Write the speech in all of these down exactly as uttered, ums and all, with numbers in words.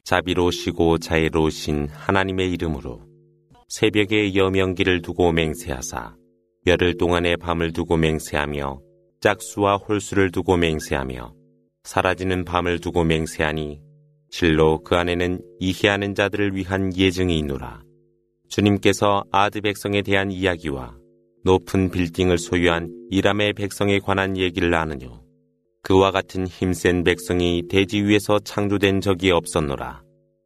자비로우시고 자애로우신 하나님의 이름으로 새벽에 여명기를 두고 맹세하사 열흘 동안의 밤을 두고 맹세하며 짝수와 홀수를 두고 맹세하며 사라지는 밤을 두고 맹세하니 실로 그 안에는 이해하는 자들을 위한 예증이 있노라. 주님께서 아드 백성에 대한 이야기와 높은 빌딩을 소유한 이람의 백성에 관한 얘기를 아느뇨. 그와 같은 힘센 백성이 대지 위에서 창조된 적이 없었노라.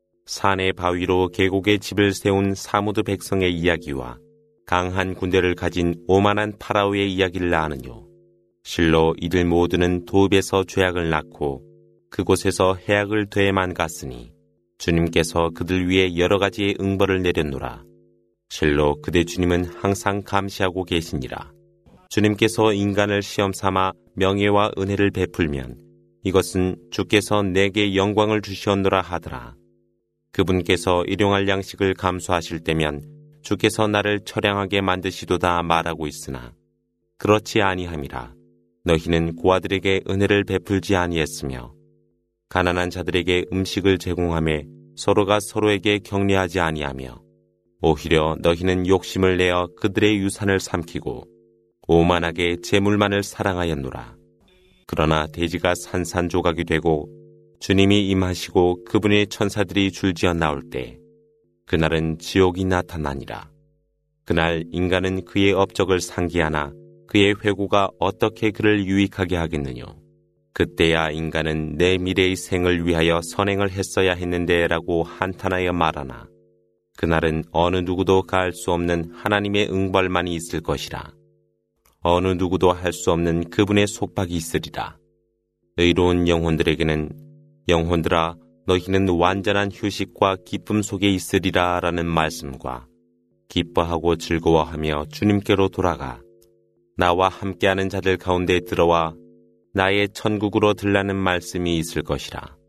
산의 바위로 계곡에 집을 세운 사무드 백성의 이야기와 강한 군대를 가진 오만한 파라오의 이야기를 아느뇨. 실로 이들 모두는 도읍에서 죄악을 낳고 그곳에서 해악을 되에만 갔으니 주님께서 그들 위해 여러 가지의 응벌을 내렸노라. 실로 그대 주님은 항상 감시하고 계시니라. 주님께서 인간을 시험삼아 명예와 은혜를 베풀면 이것은 주께서 내게 영광을 주시었노라 하더라. 그분께서 일용할 양식을 감수하실 때면 주께서 나를 처량하게 만드시도다 말하고 있으나 그렇지 아니함이라. 너희는 고아들에게 은혜를 베풀지 아니했으며 가난한 자들에게 음식을 제공하며 서로가 서로에게 격려하지 아니하며 오히려 너희는 욕심을 내어 그들의 유산을 삼키고 오만하게 재물만을 사랑하였노라. 그러나 대지가 산산조각이 되고 주님이 임하시고 그분의 천사들이 줄지어 나올 때 그날은 지옥이 나타나니라. 그날 인간은 그의 업적을 상기하나 그의 회고가 어떻게 그를 유익하게 하겠느뇨. 그때야 인간은 내 미래의 생을 위하여 선행을 했어야 했는데 라고 한탄하여 말하나 그날은 어느 누구도 가할 수 없는 하나님의 응벌만이 있을 것이라. 어느 누구도 할 수 없는 그분의 속박이 있으리라. 의로운 영혼들에게는 영혼들아 너희는 완전한 휴식과 기쁨 속에 있으리라 라는 말씀과 기뻐하고 즐거워하며 주님께로 돌아가 나와 함께하는 자들 가운데 들어와 나의 천국으로 들라는 말씀이 있을 것이라.